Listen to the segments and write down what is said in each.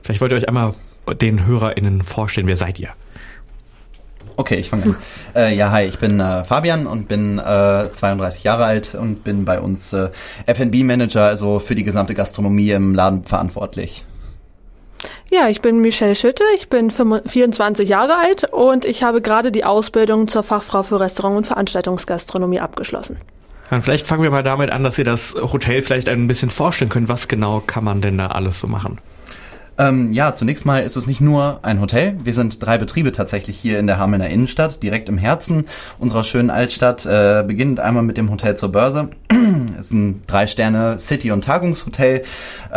Vielleicht wollt ihr euch einmal den HörerInnen vorstellen. Wer seid ihr? Okay, ich fange an. Hi, ich bin Fabian und bin 32 Jahre alt und bin bei uns F&B-Manager, also für die gesamte Gastronomie im Laden verantwortlich. Ja, ich bin Michelle Schütte, ich bin 24 Jahre alt und ich habe gerade die Ausbildung zur Fachfrau für Restaurant- und Veranstaltungsgastronomie abgeschlossen. Dann vielleicht fangen wir mal damit an, dass ihr das Hotel vielleicht ein bisschen vorstellen könnt. Was genau kann man denn da alles so machen? Zunächst mal ist es nicht nur ein Hotel. Wir sind 3 Betriebe tatsächlich hier in der Hamelner Innenstadt, direkt im Herzen unserer schönen Altstadt. Beginnend einmal mit dem Hotel zur Börse. Es ist ein 3-Sterne City- und Tagungshotel. Dort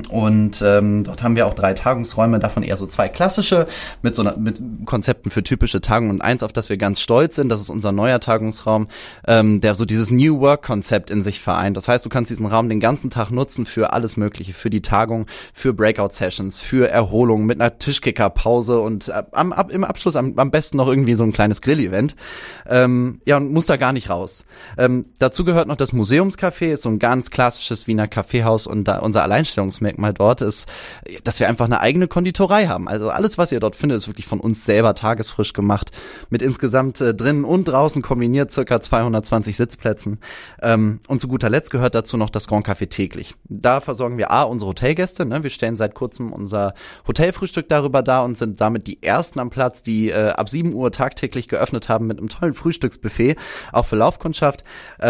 haben wir auch 3 Tagungsräume, davon eher so 2 klassische, mit Konzepten für typische Tagungen und eins, auf das wir ganz stolz sind. Das ist unser neuer Tagungsraum, der so dieses New Work-Konzept in sich vereint. Das heißt, du kannst diesen Raum den ganzen Tag nutzen für alles Mögliche, für die Tagung, für Breakout-Sessions, für Erholung mit einer Tischkicker-Pause und im Abschluss am besten noch irgendwie so ein kleines Grill-Event. Und muss da gar nicht raus. Dazu gehört noch das Museumscafé, ist so ein ganz klassisches Wiener Kaffeehaus und unser Alleinstellungsmerkmal dort ist, dass wir einfach eine eigene Konditorei haben. Also alles, was ihr dort findet, ist wirklich von uns selber tagesfrisch gemacht, mit insgesamt drinnen und draußen kombiniert ca. 220 Sitzplätzen. Und zu guter Letzt gehört dazu noch das Grand Café täglich. Da versorgen wir unsere Hotelgäste, ne? Wir stellen seit kurzem unser Hotelfrühstück darüber dar und sind damit die ersten am Platz, die ab 7 Uhr tagtäglich geöffnet haben mit einem tollen Frühstücksbuffet, auch für Laufkundschaft.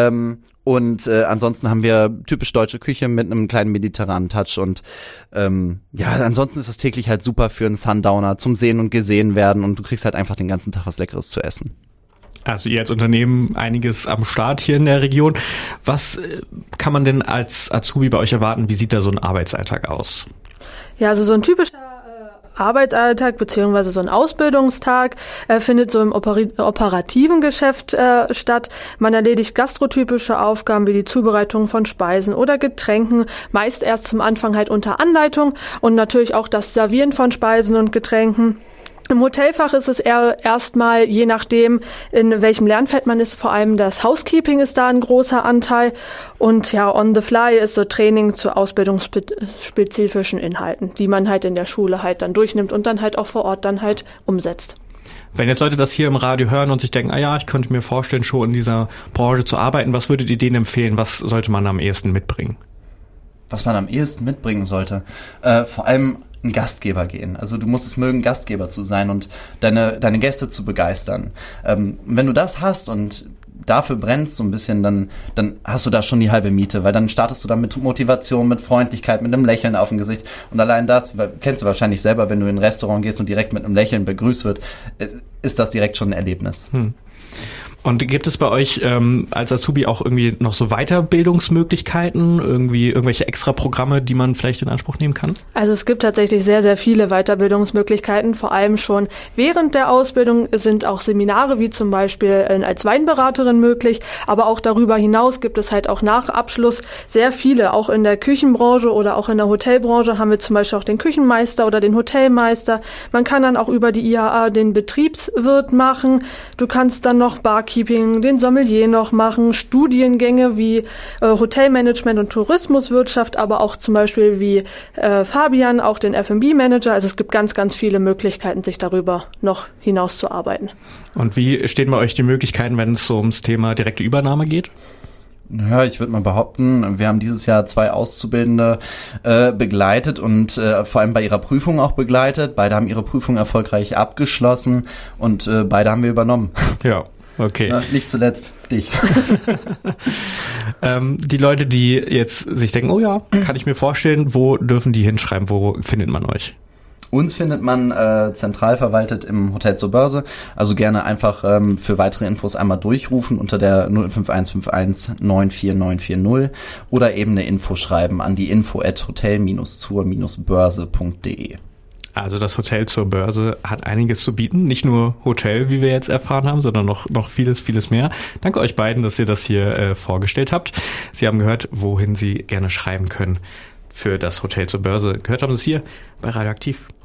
Ansonsten haben wir typisch deutsche Küche mit einem kleinen mediterranen Touch und ansonsten ist es täglich halt super für einen Sundowner zum Sehen und gesehen werden und du kriegst halt einfach den ganzen Tag was Leckeres zu essen. Also ihr als Unternehmen einiges am Start hier in der Region. Was kann man denn als Azubi bei euch erwarten? Wie sieht da so ein Arbeitsalltag aus? Ja, also so ein typischer Arbeitsalltag beziehungsweise so ein Ausbildungstag findet so im operativen Geschäft statt. Man erledigt gastrotypische Aufgaben wie die Zubereitung von Speisen oder Getränken, meist erst zum Anfang halt unter Anleitung und natürlich auch das Servieren von Speisen und Getränken. Im Hotelfach ist es erstmal, je nachdem, in welchem Lernfeld man ist, vor allem das Housekeeping ist da ein großer Anteil. Und ja, on the fly ist so Training zu ausbildungsspezifischen Inhalten, die man halt in der Schule halt dann durchnimmt und dann halt auch vor Ort dann halt umsetzt. Wenn jetzt Leute das hier im Radio hören und sich denken, ich könnte mir vorstellen, schon in dieser Branche zu arbeiten, was würdet ihr denen empfehlen? Was sollte man am ehesten mitbringen? Was man am ehesten mitbringen sollte? Vor allem ein Gastgeber gehen. Also du musst es mögen, Gastgeber zu sein und deine Gäste zu begeistern. Wenn du das hast und dafür brennst so ein bisschen, dann hast du da schon die halbe Miete, weil dann startest du da mit Motivation, mit Freundlichkeit, mit einem Lächeln auf dem Gesicht und allein das, kennst du wahrscheinlich selber, wenn du in ein Restaurant gehst und direkt mit einem Lächeln begrüßt wird, ist das direkt schon ein Erlebnis. Und gibt es bei euch als Azubi auch irgendwie noch so Weiterbildungsmöglichkeiten, irgendwelche extra Programme, die man vielleicht in Anspruch nehmen kann? Also es gibt tatsächlich sehr, sehr viele Weiterbildungsmöglichkeiten, vor allem schon während der Ausbildung sind auch Seminare wie zum Beispiel als Weinberaterin möglich, aber auch darüber hinaus gibt es halt auch nach Abschluss sehr viele, auch in der Küchenbranche oder auch in der Hotelbranche haben wir zum Beispiel auch den Küchenmeister oder den Hotelmeister. Man kann dann auch über die IHA den Betriebswirt machen, du kannst dann noch Barkeeping, den Sommelier noch machen, Studiengänge wie Hotelmanagement und Tourismuswirtschaft, aber auch zum Beispiel wie Fabian, auch den F&B-Manager. Also es gibt ganz, ganz viele Möglichkeiten, sich darüber noch hinaus zu arbeiten. Und wie stehen bei euch die Möglichkeiten, wenn es so ums Thema direkte Übernahme geht? Ja, ich würde mal behaupten, wir haben dieses Jahr 2 Auszubildende begleitet und vor allem bei ihrer Prüfung auch begleitet. Beide haben ihre Prüfung erfolgreich abgeschlossen und beide haben wir übernommen. Ja. Okay. Ja, nicht zuletzt dich. Die Leute, die jetzt sich denken, kann ich mir vorstellen, wo dürfen die hinschreiben, wo findet man euch? Uns findet man zentral verwaltet im Hotel zur Börse, also gerne einfach für weitere Infos einmal durchrufen unter der 05151 94940 oder eben eine Info schreiben an die info@hotel-zur-börse.de. Also das Hotel zur Börse hat einiges zu bieten. Nicht nur Hotel, wie wir jetzt erfahren haben, sondern noch vieles, vieles mehr. Danke euch beiden, dass ihr das hier vorgestellt habt. Sie haben gehört, wohin Sie gerne schreiben können für das Hotel zur Börse. Gehört haben Sie es hier bei Radioaktiv.